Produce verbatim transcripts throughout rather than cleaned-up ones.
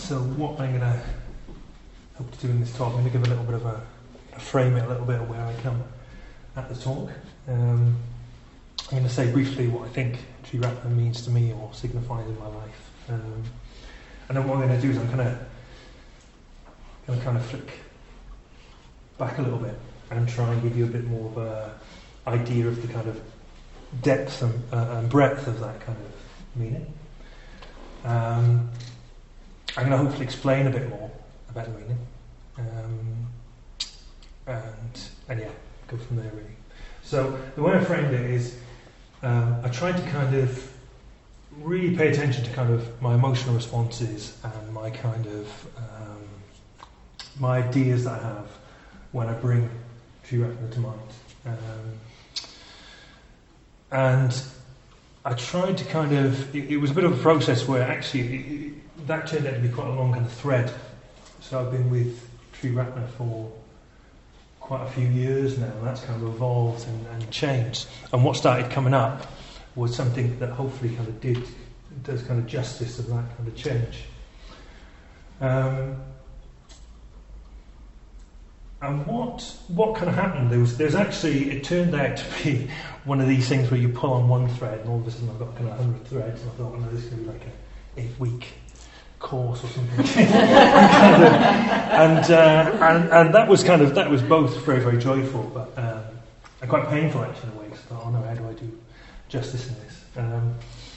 So what I'm going to hope to do in this talk, I'm going to give a little bit of a, a frame it a little bit of where I come at the talk. Um, I'm going to say briefly what I think Triratna means to me or signifies in my life. Um, and then what I'm going to do is I'm going to, going to kind of flick back a little bit and try and give you a bit more of a idea of the kind of depth and, uh, and breadth of that kind of meaning. Um, I'm going to hopefully explain a bit more about the meaning, um, and and yeah, go from there really. So the way I framed it is, um, I tried to kind of really pay attention to kind of my emotional responses and my kind of um, my ideas that I have when I bring Triratna to mind. Um, and I tried to kind of, it, it was a bit of a process where actually it, it, that turned out to be quite a long kind of thread. So I've been with Triratna for quite a few years now, and that's kind of evolved and, and changed. And what started coming up was something that hopefully kind of did, does kind of justice of that kind of change. Um, And what what kind of happened? There was there's actually it turned out to be one of these things where you pull on one thread and all of a sudden I've got kind of a hundred threads, and I thought, well, no, this is going to be like a eight week course or something. kind of, and, uh, and and that was kind of that was both very very joyful, but um, and quite painful actually in a way. So I thought, oh no, how do I do justice in this? Um,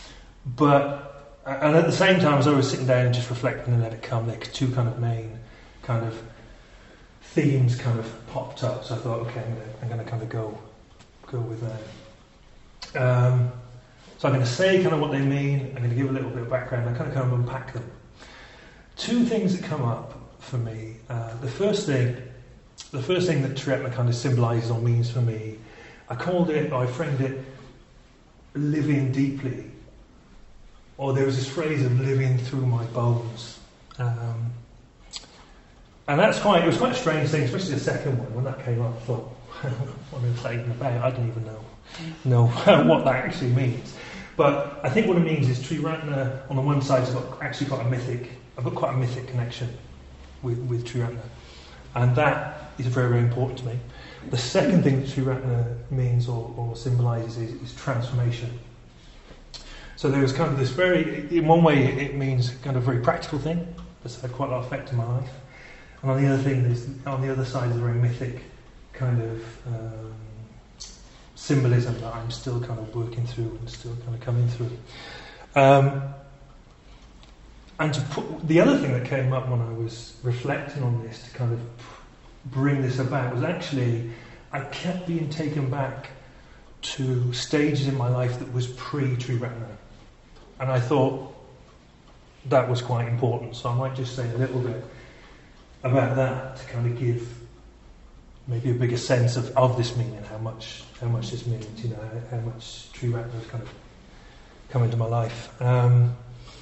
but and at the same time, as I was sitting down and just reflecting and let it come, like two kind of main kind of themes kind of popped up, so I thought, okay, I'm gonna, I'm gonna kind of go, go with that. Um, so I'm going to say kind of what they mean. I'm going to give a little bit of background. and kind of kind of unpack them. Two things that come up for me. Uh, the first thing, the first thing that Triratna kind of symbolises or means for me, I called it, or I framed it, living deeply. Or there was this phrase of living through my bones. Um, And that's quite, it was quite a strange thing, especially the second one. When that came up, I thought, what is that even about? I didn't even know, know what that actually means. But I think what it means is Triratna, on the one side, has got actually quite a mythic, I've got quite a mythic connection with, with Triratna. And that is very, very important to me. The second thing that Triratna means or, or symbolises is, is transformation. So there was kind of this very, in one way it means kind of a very practical thing that's had quite a lot of effect in my life. And on the other thing, there's, on the other side is a very mythic kind of um, symbolism that I'm still kind of working through and still kind of coming through. Um, and to put, the other thing that came up when I was reflecting on this to kind of bring this about was actually I kept being taken back to stages in my life that was pre-Triratna. And I thought that was quite important, so I might just say a little bit about that to kind of give maybe a bigger sense of, of this meaning, how much how much this means, you know, how, how much Triratna has kind of come into my life. Um,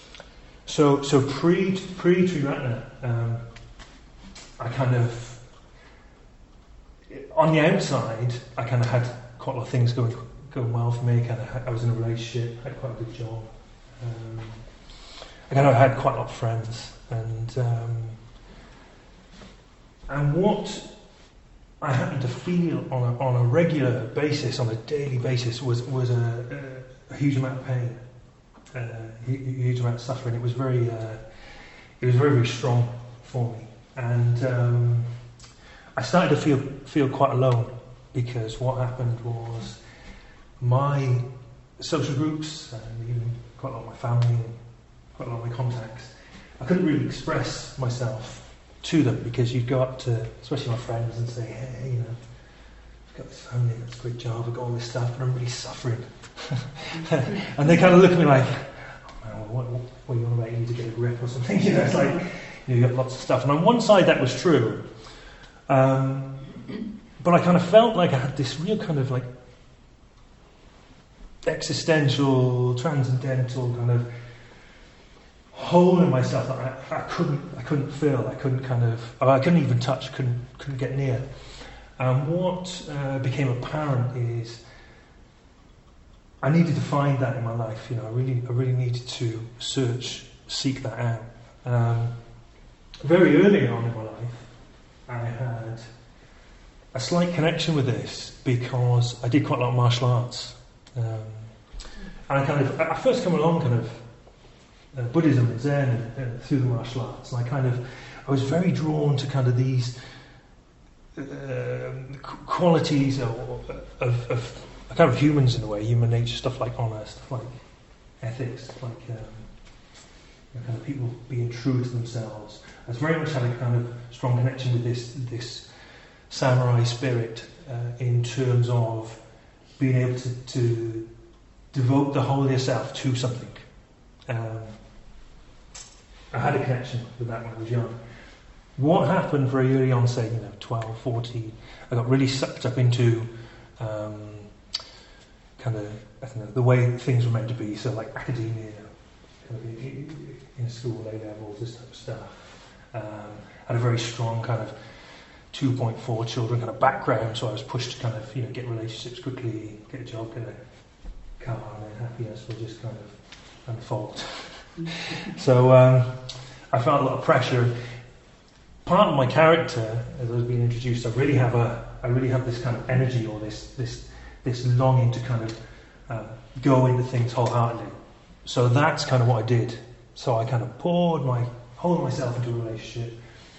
so so pre pre Triratna, um, I kind of on the outside I kind of had quite a lot of things going going well for me. Kind of I was in a relationship, had quite a good job. Um, I kind of had quite a lot of friends and. Um, And what I happened to feel on a, on a regular basis, on a daily basis, was was a, a, a huge amount of pain, uh, a huge amount of suffering. It was very, uh, it was very, very strong for me, and um, I started to feel feel quite alone because what happened was my social groups and even quite a lot of my family and quite a lot of my contacts, I couldn't really express myself to them because you'd go up to, especially my friends, and say, hey, you know, I've got this family, I've got a great job, I've got all this stuff, and I'm really suffering. And they kind of look at me like, oh man, what, what, what are you on about? You need to get a grip or something. You know, it's like, you know, you've got lots of stuff. And on one side that was true, um, but I kind of felt like I had this real kind of like existential, transcendental kind of hole in myself that I, I couldn't, I couldn't feel, I couldn't kind of, I couldn't even touch, couldn't, couldn't get near. And what uh, became apparent is I needed to find that in my life. You know, I really, I really needed to search, seek that out. Um, very early on in my life, I had a slight connection with this because I did quite a lot of martial arts. Um, and I kind of, I first come along kind of uh, Buddhism and Zen and, uh, through the martial arts, and I kind of, I was very drawn to kind of these uh, qualities of, of, of kind of humans in a way, human nature, stuff like honour, stuff like ethics, like um, you know, kind of people being true to themselves. I was very much had a kind of strong connection with this this samurai spirit uh, in terms of being able to, to devote the whole of yourself to something. Um, I had a connection with that when I was young. What happened very early on, say, you know, twelve, fourteen, I got really sucked up into um, kind of, I don't know, the way things were meant to be, so like academia, kind of in, in school, A levels, this type of stuff. Um, had a very strong kind of two point four children kind of background, so I was pushed to kind of, you know, get relationships quickly, get a job, get a car, and then happiness will just kind of unfold. So um, I felt a lot of pressure. Part of my character, as I was being introduced, I really have a, I really have this kind of energy or this this this longing to kind of um, go into things wholeheartedly. So that's kind of what I did. So I kind of poured my whole of myself into a relationship,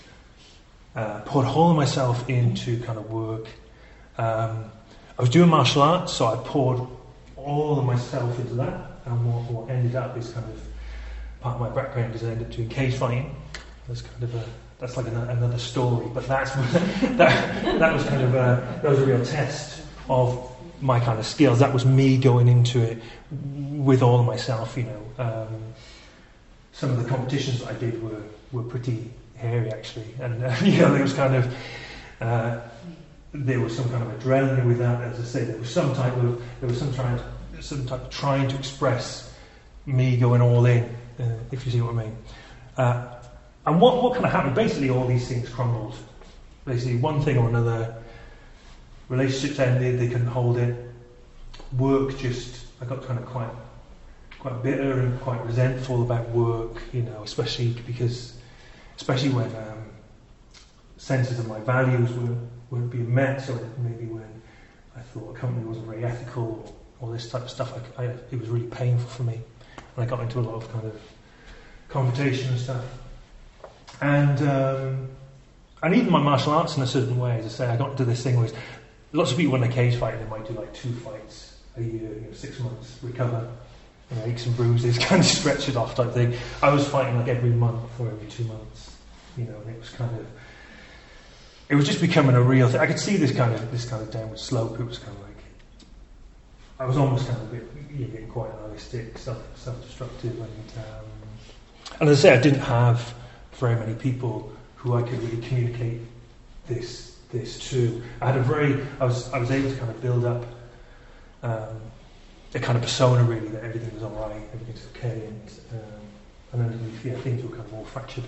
uh, poured whole of myself into kind of work. Um, I was doing martial arts, so I poured all of myself into that, and what, what ended up is kind of part of my background is I ended up doing cage fighting. That's kind of a that's like another, another story, but that's that that was kind of a, that was a real test of my kind of skills. That was me going into it with all of myself, you know. Um, some of the competitions that I did were, were pretty hairy, actually, and uh, you know, there was kind of uh, there was some kind of adrenaline with that. As I say, there was some type of there was some trying some type of trying to express me going all in, uh, if you see what I mean. Uh, and what what kind of happened? Basically, all these things crumbled. Basically, one thing or another. Relationships ended, they couldn't hold it. Work just, I got kind of quite quite bitter and quite resentful about work, you know, especially because, especially when um, senses of my values were, weren't being met, so maybe when I thought a company wasn't very ethical, all this type of stuff, I, I, it was really painful for me. And I got into a lot of kind of confrontation and stuff. And um, and even my martial arts in a certain way, as I say, I got into this thing where lots of people, when they cage fight, they might do like two fights a year, you know, six months, recover, you know, aches and bruises, kind of stretch it off type thing. I was fighting like every month or every two months, you know, and it was kind of, it was just becoming a real thing. I could see this kind of this kind of downward slope. It was kind of like, I was almost kind of a bit, you know, getting quite nihilistic, self self-destructive, and um, and as I say, I didn't have very many people who I could really communicate this. This too. I had a very, I was, I was able to kind of build up um, a kind of persona really that everything was all right, everything's okay, and um, and underneath, yeah, things were kind of all fractured.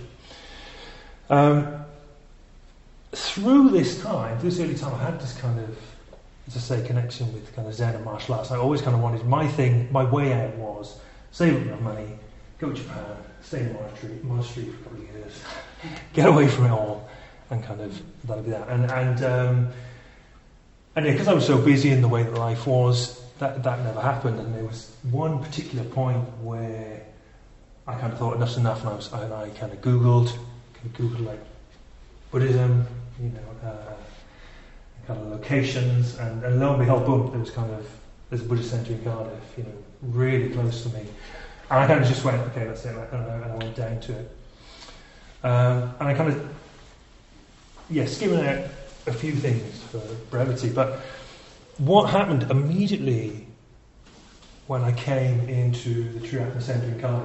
Um, through this time, through this early time, I had this kind of, as I say, connection with kind of Zen and martial arts. I always kind of wanted my thing, my way out was save up enough money, go to Japan, stay in a monastery, monastery for a couple of years, get away from it all. And kind of that'll be that, and and um, and yeah, because I was so busy in the way that life was, that that never happened. And there was one particular point where I kind of thought enough's enough, and I was and I kind of googled, kind of googled like Buddhism, you know, uh, kind of locations, and, and lo and behold, boom, there was kind of there's a Buddhist centre in Cardiff, you know, really close to me, and I kind of just went, okay, that's it, and I, and I went down to it, um, and I kind of. Yeah, skimming out a few things for brevity, but what happened immediately when I came into the True Happiness Centre in Cardiff?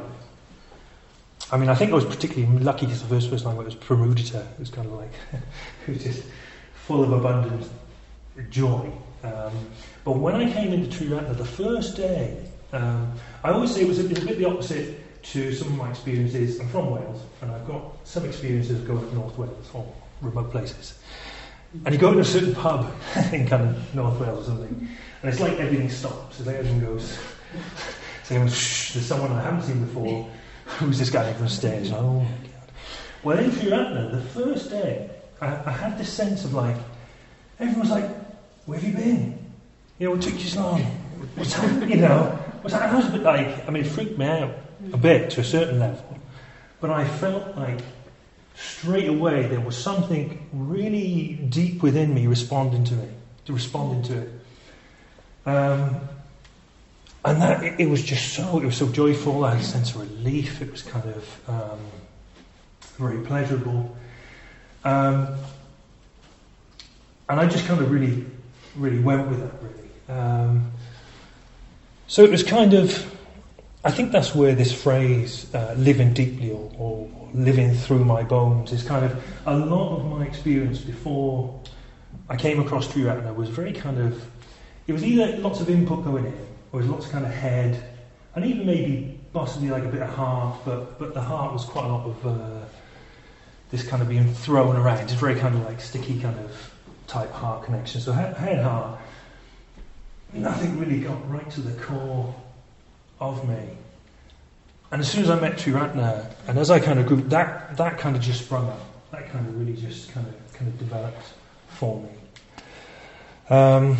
I mean, I think I was particularly lucky because the first person I met was Pramudita, who was kind of like, who was just full of abundant joy. Um, but when I came into True Happiness, the first day, um, I always say it was a, it was a bit the opposite to some of my experiences. I'm from Wales, and I've got some experiences of going to North Wales, or remote places, and you go to a certain pub in kind of North Wales or something, and it's like everything stops. It's like everything goes. So shh, there's someone I haven't seen before. Who's this guy from the stairs? Oh my god! Well, in Triratna, the first day, I, I had this sense of like, everyone was like, where have you been? You know, what took you so long? What's happened? You know, what's happened? I was a bit like, I mean, it freaked me out a bit to a certain level, but I felt like straight away there was something really deep within me responding to it, to responding to it. Um, and that, it, it was just so, it was so joyful, I had a sense of relief, it was kind of um, very pleasurable. Um, and I just kind of really, really went with that, really. Um, so it was kind of, I think that's where this phrase, uh, living deeply or, or living through my bones, is kind of, a lot of my experience before I came across Triratna was very kind of, it was either lots of input going in, or it was lots of kind of head, and even maybe possibly like a bit of heart, but, but the heart was quite a lot of uh, this kind of being thrown around. It's very kind of like sticky kind of type heart connection. So head, head, heart, nothing really got right to the core of me. And as soon as I met Triratna, and as I kind of grew, that that kind of just sprung up. That kind of really just kind of kind of developed for me. Um,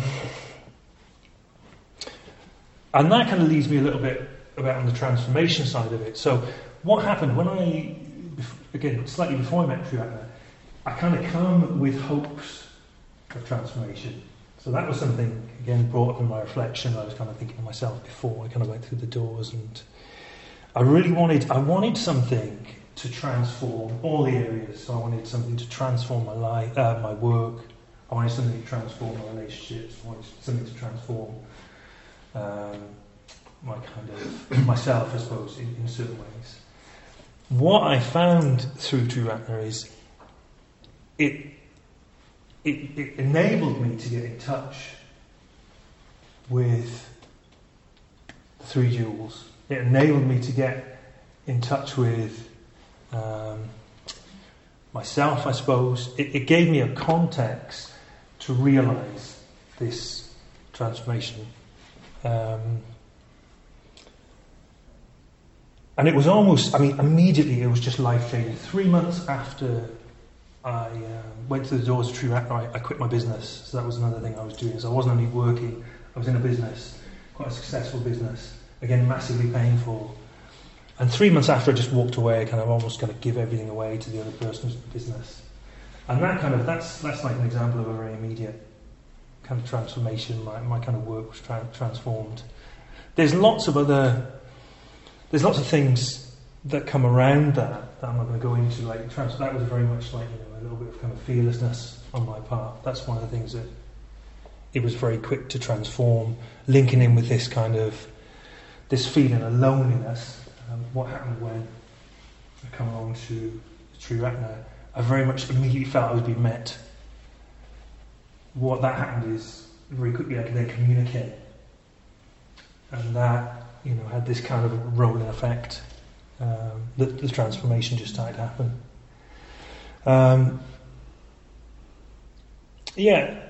and that kind of leads me a little bit about on the transformation side of it. So what happened when I, again, slightly before I met Triratna, I kind of come with hopes of transformation. So that was something, again, brought up in my reflection. I was kind of thinking to myself before I kind of went through the doors, and I really wanted, I wanted something to transform all the areas. So I wanted something to transform my life, uh, my work. I wanted something to transform my relationships. I wanted something to transform um, my kind of myself, I suppose, in, in certain ways. What I found through Triratna is it, it it enabled me to get in touch with the three jewels. It enabled me to get in touch with um, myself, I suppose. It, it gave me a context to realise this transformation. Um, and it was almost, I mean, immediately it was just life-changing. Three months after I uh, went to the doors of Triratna, I, I quit my business. So that was another thing I was doing. So I wasn't only working, I was in a business, quite a successful business. Again, massively painful. And three months after I just walked away, I kind of almost kind of give everything away to the other person's business. And that kind of, that's that's like an example of a very immediate kind of transformation. My, my kind of work was tra- transformed. There's lots of other, there's lots of things that come around that, that I'm not going to go into. Like, trans- that was very much like, you know, a little bit of kind of fearlessness on my part. That's one of the things that it was very quick to transform, linking in with this kind of, this feeling of loneliness. Um, what happened when I come along to Triratna, I very much immediately felt I was being met. What that happened is, very quickly I could then communicate. And that, you know, had this kind of rolling effect. Um, the, the transformation just started to happen. Um, yeah.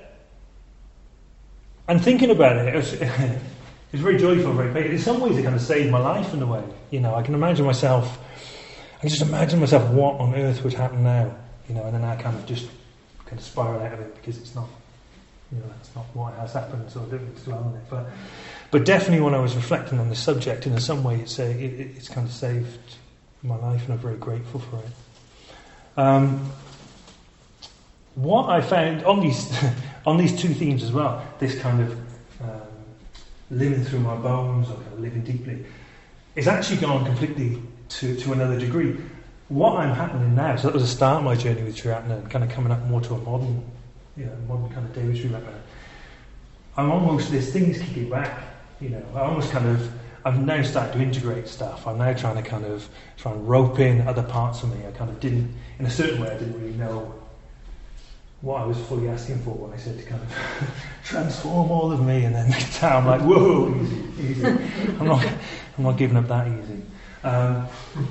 And thinking about it, it was, it was very joyful, very big. In some ways it kind of saved my life in a way. You know, I can imagine myself, I can just imagine myself what on earth would happen now. You know, and then I kind of just kind of spiral out of it because it's not, you know, that's not what has happened, so I don't need to dwell on it. But but definitely when I was reflecting on the subject, in some way it's, a, it, it's kind of saved my life, and I'm very grateful for it. Um, what I found on these on these two themes as well, this kind of um, living through my bones or kind of living deeply, is actually gone completely to, to another degree. What I'm happening now, so that was the start of my journey with Triratna, and kind of coming up more to a modern, you know, modern kind of day with Triratna. I'm almost, there's things kicking back, you know, I almost kind of, I've now started to integrate stuff. I'm now trying to kind of, try and rope in other parts of me. I kind of didn't, in a certain way, I didn't really know what I was fully asking for when I said to kind of transform all of me, and then I'm like, whoa, easy, easy. I'm not, I'm not giving up that easy. Um,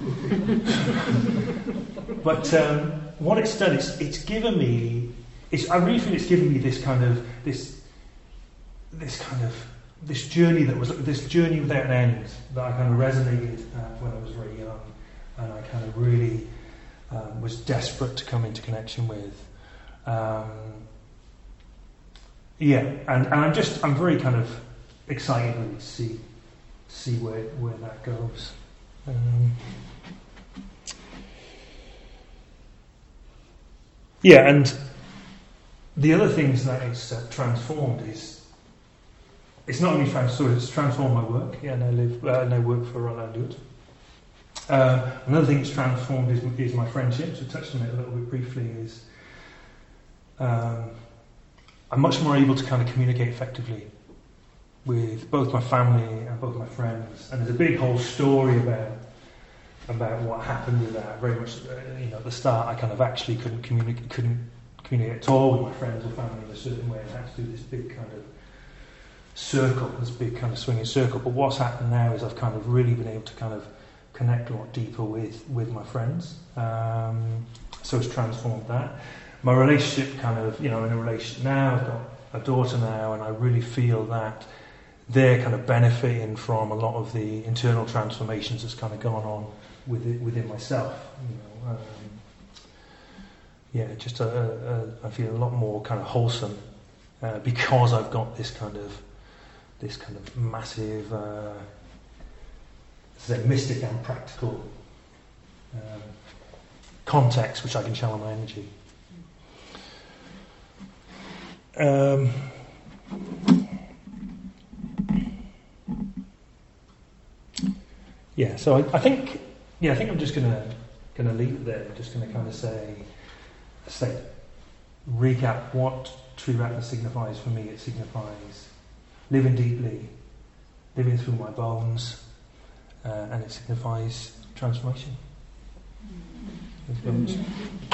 but um, what it's done, it's, it's given me, it's, I really feel it's given me this kind of, this, this kind of, this journey that was, this journey without an end that I kind of resonated uh, when I was very young, and I kind of really um, was desperate to come into connection with. Um, yeah, and, and I'm just I'm very kind of excited really to see see where where that goes. Um, yeah, and the other things that it's uh, transformed is it's not only transformed, it's transformed my work. Yeah, and I live uh, and I work for Roland Doet. Uh, another thing that's transformed is, is my friendships. We touched on it a little bit briefly. Is um, I'm much more able to kind of communicate effectively with both my family and both my friends. And there's a big whole story about about what happened with that. Very much, uh, you know, at the start, I kind of actually couldn't communicate, couldn't communicate at all with my friends or family in a certain way. I had to do this big kind of circle, this big kind of swinging circle. But what's happened now is I've kind of really been able to kind of connect a lot deeper with, with my friends. Um, so it's transformed that. My relationship kind of, you know, in a relationship now, I've got a daughter now, and I really feel that they're kind of benefiting from a lot of the internal transformations that's kind of gone on within, within myself. You know, um, yeah, just a, a, a, I feel a lot more kind of wholesome uh, because I've got this kind of this kind of massive, uh, say, mystic and practical um, context which I can channel my energy. Um, yeah, so I, I think, yeah, I think I'm just gonna gonna leave it there. Just gonna kind of say, say, recap what True Ratna signifies for me. It signifies living deeply, living through my bones, uh, and it signifies transformation. Thanks very much.